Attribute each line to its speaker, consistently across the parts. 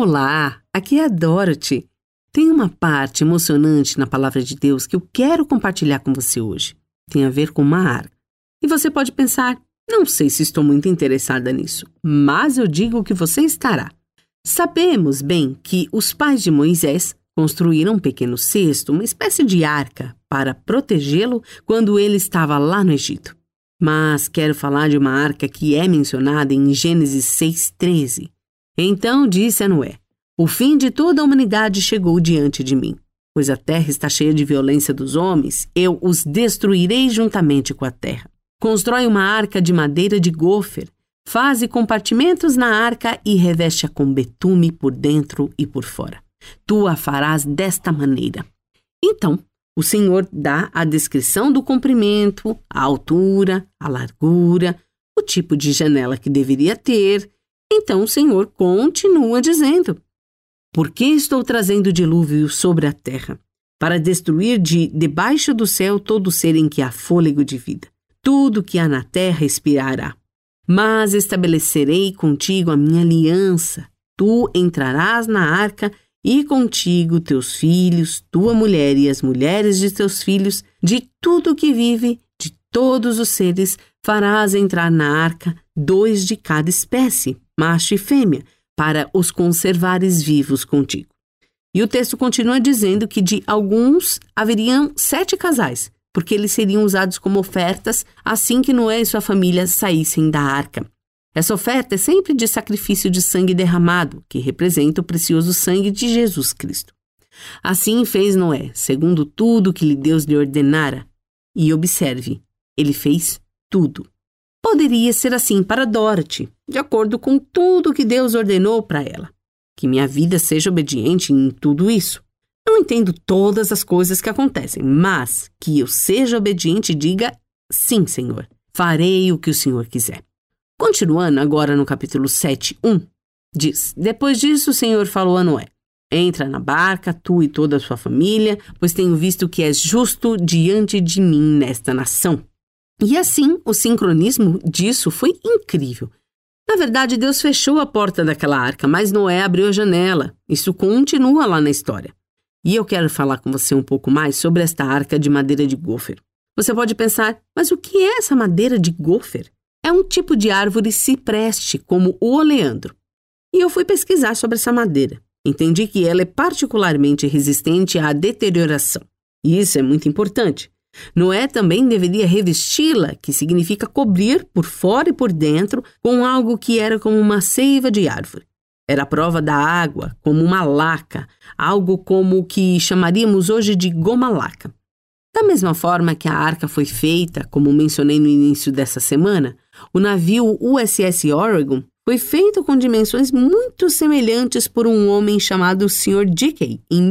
Speaker 1: Olá, aqui é a Dorothy. Tem uma parte emocionante na palavra de Deus que eu quero compartilhar com você hoje. Tem a ver com uma arca. E você pode pensar, não sei se estou muito interessada nisso, mas eu digo que você estará. Sabemos bem que os pais de Moisés construíram um pequeno cesto, uma espécie de arca, para protegê-lo quando ele estava lá no Egito. Mas quero falar de uma arca que é mencionada em Gênesis 6:13. Então disse a Noé: o fim de toda a humanidade chegou diante de mim, pois a terra está cheia de violência dos homens, eu os destruirei juntamente com a terra. Constrói uma arca de madeira de gofer, faze compartimentos na arca e reveste-a com betume por dentro e por fora. Tu a farás desta maneira. Então, o Senhor dá a descrição do comprimento, a altura, a largura, o tipo de janela que deveria ter. Então o Senhor continua dizendo: por que estou trazendo dilúvio sobre a terra? Para destruir de debaixo do céu todo ser em que há fôlego de vida. Tudo que há na terra expirará. Mas estabelecerei contigo a minha aliança. Tu entrarás na arca e contigo teus filhos, tua mulher e as mulheres de teus filhos, de tudo que vive, de todos os seres, farás entrar na arca 2 de cada espécie, macho e fêmea, para os conservares vivos contigo. E o texto continua dizendo que de alguns haveriam 7 casais, porque eles seriam usados como ofertas assim que Noé e sua família saíssem da arca. Essa oferta é sempre de sacrifício de sangue derramado, que representa o precioso sangue de Jesus Cristo. Assim fez Noé, segundo tudo que Deus lhe ordenara. E observe, ele fez tudo. Poderia ser assim para Dorothy, de acordo com tudo que Deus ordenou para ela. Que minha vida seja obediente em tudo isso. Não entendo todas as coisas que acontecem, mas que eu seja obediente e diga: sim, Senhor, farei o que o Senhor quiser. Continuando agora no capítulo 7:1, diz: depois disso o Senhor falou a Noé: entra na barca, tu e toda a sua família, pois tenho visto que és justo diante de mim nesta nação. E assim, o sincronismo disso foi incrível. Na verdade, Deus fechou a porta daquela arca, mas Noé abriu a janela. Isso continua lá na história. E eu quero falar com você um pouco mais sobre esta arca de madeira de gofer. Você pode pensar, mas o que é essa madeira de gofer? É um tipo de árvore cipreste, como o oleandro. E eu fui pesquisar sobre essa madeira. Entendi que ela é particularmente resistente à deterioração. E isso é muito importante. Noé também deveria revesti-la, que significa cobrir por fora e por dentro, com algo que era como uma seiva de árvore. Era a prova da água, como uma laca, algo como o que chamaríamos hoje de goma laca. Da mesma forma que a arca foi feita, como mencionei no início dessa semana, o navio USS Oregon foi feito com dimensões muito semelhantes por um homem chamado Sr. Dickey, em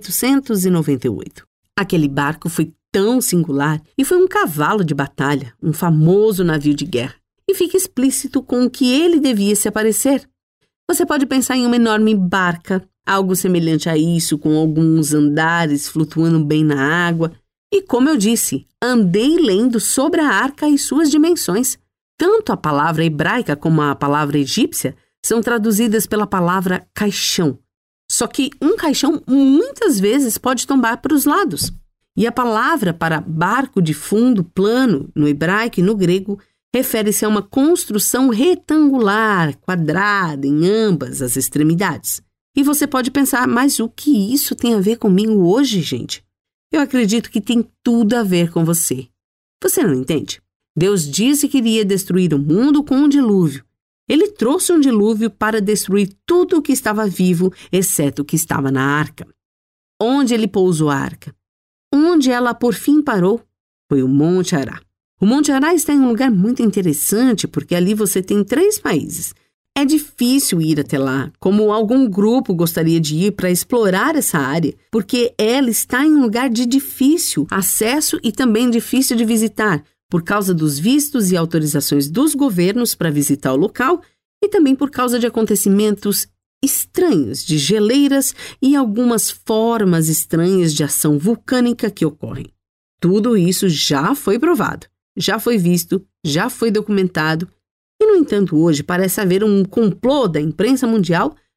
Speaker 1: 1898. Aquele barco foi tão singular e foi um cavalo de batalha, um famoso navio de guerra, e fica explícito com o que ele devia se aparecer. Você pode pensar em uma enorme barca, algo semelhante a isso, com alguns andares flutuando bem na água. E como eu disse, andei lendo sobre a arca e suas dimensões. Tanto a palavra hebraica como a palavra egípcia são traduzidas pela palavra caixão. Só que um caixão muitas vezes pode tombar para os lados. E a palavra para barco de fundo plano, no hebraico e no grego, refere-se a uma construção retangular, quadrada, em ambas as extremidades. E você pode pensar, mas o que isso tem a ver comigo hoje, gente? Eu acredito que tem tudo a ver com você. Você não entende? Deus disse que iria destruir o mundo com um dilúvio. Ele trouxe um dilúvio para destruir tudo o que estava vivo, exceto o que estava na arca. Onde ele pousou a arca? Onde ela por fim parou? Foi o Monte Ará. O Monte Ará está em um lugar muito interessante porque ali você tem 3 países. É difícil ir até lá, como algum grupo gostaria de ir para explorar essa área, porque ela está em um lugar de difícil acesso e também difícil de visitar, por causa dos vistos e autorizações dos governos para visitar o local e também por causa de acontecimentos estranhos, de geleiras e algumas formas estranhas de ação vulcânica que ocorrem. Tudo isso já foi provado. Já foi visto, já foi documentado, e, no entanto, hoje parece haver um complô da imprensa mundial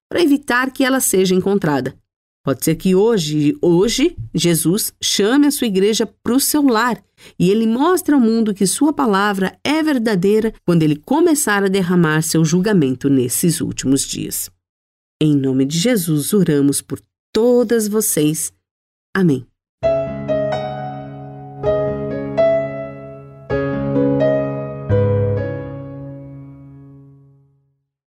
Speaker 1: para evitar que ela seja encontrada. Pode ser que hoje Jesus chame a sua igreja para o seu lar e ele mostre ao mundo que sua palavra é verdadeira quando ele começar a derramar seu julgamento nesses últimos dias. Em nome de Jesus, oramos por todas vocês. Amém.